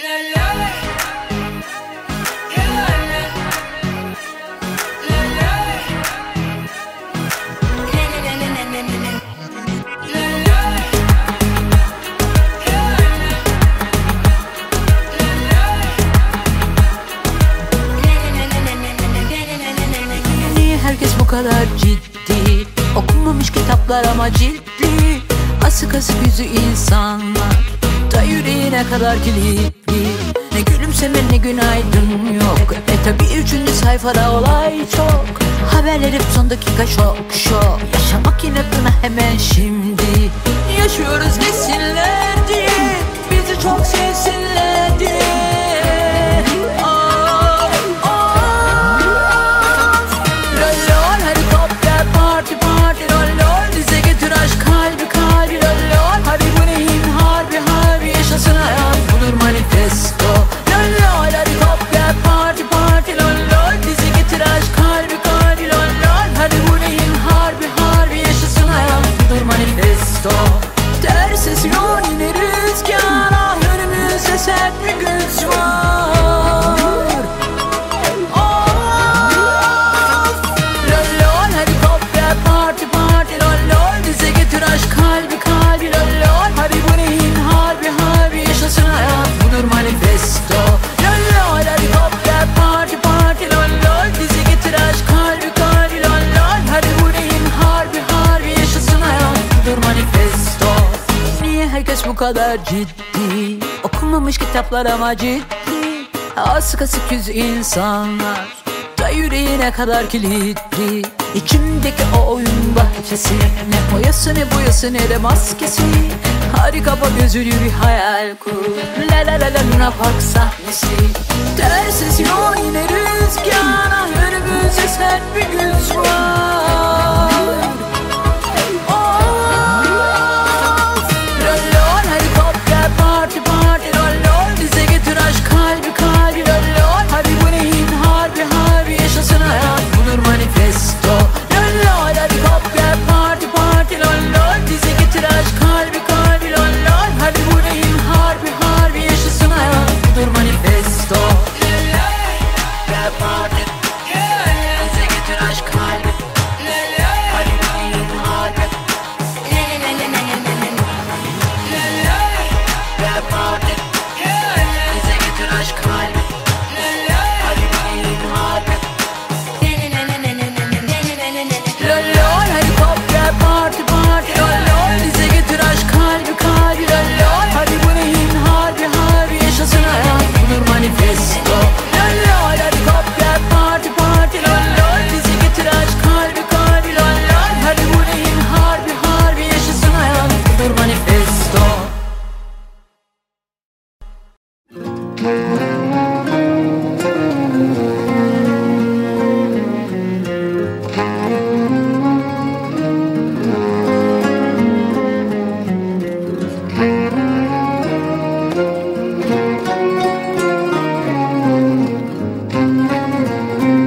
Niye herkes bu kadar ciddi? Okunmamış kitaplar ama ciltli. Asık asık yüzü insanlar, da yüreğine kadar kilitli. Ne gülümseme ne günaydın yok. Tabi 3. sayfada olay çok. Haberler hep son dakika şok şok. Yaşamak inatına hemen şimdi. Yaşıyoruz desinler diye, bizi çok sevsinler diye. Tersiz yol yine rüzgara, önümüzde sert bir güç var. Of! Lol lol helikopter parti parti lol lol. Bize getir aşk kalbi kalbi lol lol. Hadi bu neyin harbi harbi, yaşasın hayat budur manifesto. Lol lol helikopter parti parti lol lol. Bize getir aşk kalbi kalbi lol lol. Hadi bu neyin harbi harbi, yaşasın hayat budur manifesto. Niye herkes bu kadar ciddi? Okunmamış kitaplar ama ciddi. Asık asık yüz insanlar, da yüreğine kadar kilitli. İçimdeki o oyun bahçesi, ne boyası ne boyası ne de maskesi. Hadi kapa gözünü bir hayal kur. La la la la Luna Park sahnesi. Tersiz yol yine rüzgara, önümüzde sert bir güç var.